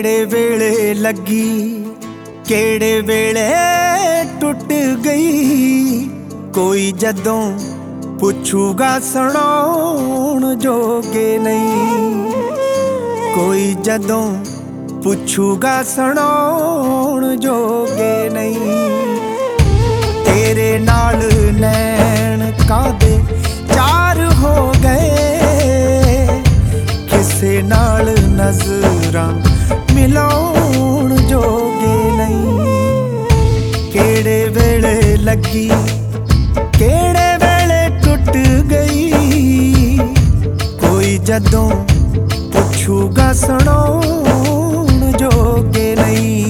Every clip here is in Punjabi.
ਕਿਹੜੇ ਵੇਲੇ ਲੱਗੀ, ਕਿਹੜੇ ਵੇਲੇ ਟੁੱਟ ਗਈ। ਕੋਈ ਜਦੋਂ ਪੁੱਛੂਗਾ ਸੁਣਾਉਣ ਜੋਗੇ ਨਹੀਂ, ਕੋਈ ਜਦੋਂ ਪੁੱਛੂਗਾ ਸੁਣਾਉਣ ਜੋਗੇ ਨਹੀਂ। ਤੇਰੇ ਨਾਲ ਨੈਣ ਕਾਦੇ ਚਾਰ ਹੋ ਗਏ, ਕਿਸੇ ਨਾਲ ਨਜ਼ਰਾਂ ਮਿਲਾਉਣ ਜੋਗੇ ਨਹੀਂ। ਕਿਹੜੇ ਵੇਲੇ ਲੱਗੀ, ਕਿਹੜੇ ਵੇਲੇ ਟੁੱਟ ਗਈ। ਕੋਈ ਜਦੋਂ ਪੁੱਛੂਗਾ ਸੁਣਾਉਣ ਜੋਗੇ ਨਹੀਂ।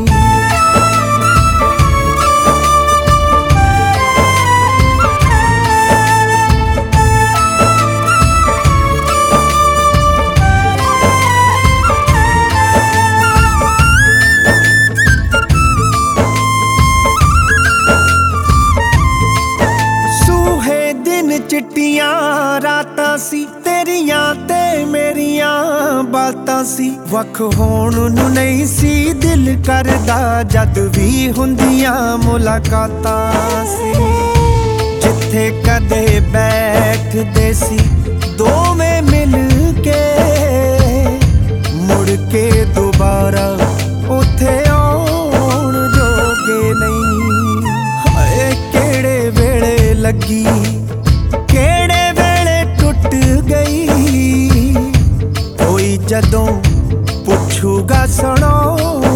ਚਿੱਟੀਆਂ ਰਾਤਾਂ ਸੀ ਤੇਰੀਆਂ ਤੇ ਮੇਰੀਆਂ ਬਾਤਾਂ ਸੀ। ਵੱਖ ਹੋਣ ਨੂੰ ਨਹੀਂ ਸੀ ਦਿਲ ਕਰਦਾ, ਜਦ ਵੀ ਹੁੰਦੀਆਂ ਮੁਲਾਕਾਤਾਂ ਸੀ। ਜਿੱਥੇ ਕਦੇ ਬੈਠਦੇ ਸੀ ਦੋਵੇਂ ਮਿਲ ਕੇ, ਮੁੜ ਕੇ ਦੁਬਾਰਾ ਉੱਥੇ ਆਉਣ ਜੋਗੇ ਨਹੀਂ। ਹਾਏ ਕਿਹੜੇ ਵੇਲੇ ਲੱਗੀ, ਕਿਹੜੇ ਵੇਲੇ ਟੁੱਟ ਗਈ। ਕੋਈ ਜਦੋਂ ਪੁੱਛੂਗਾ ਸੁਣਾਓ